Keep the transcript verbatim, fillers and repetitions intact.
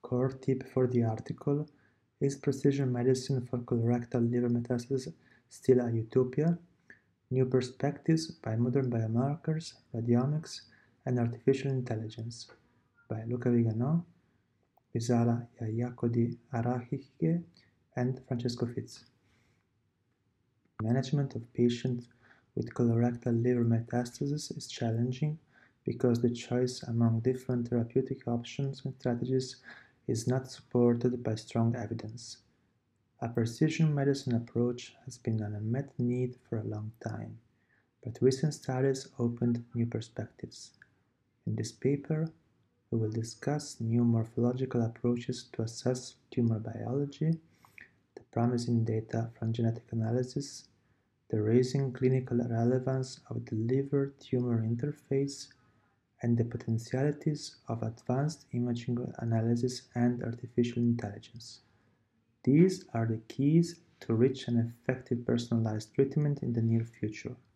Core tip for the article: is precision medicine for colorectal liver metastasis still a utopia? New Perspectives by Modern Biomarkers, Radiomics, and Artificial Intelligence by Luca Vigano, Visala Yayakodi Arahike, and Francesco Fitz. Management of patients with colorectal liver metastasis is challenging because the choice among different therapeutic options and strategies is not supported by strong evidence. A precision medicine approach has been an unmet need for a long time, but recent studies opened new perspectives. In this paper, we will discuss new morphological approaches to assess tumor biology, the promising data from genetic analysis, the raising clinical relevance of the liver-tumor interface, and the potentialities of advanced imaging analysis and artificial intelligence. These are the keys to rich and effective personalized treatment in the near future.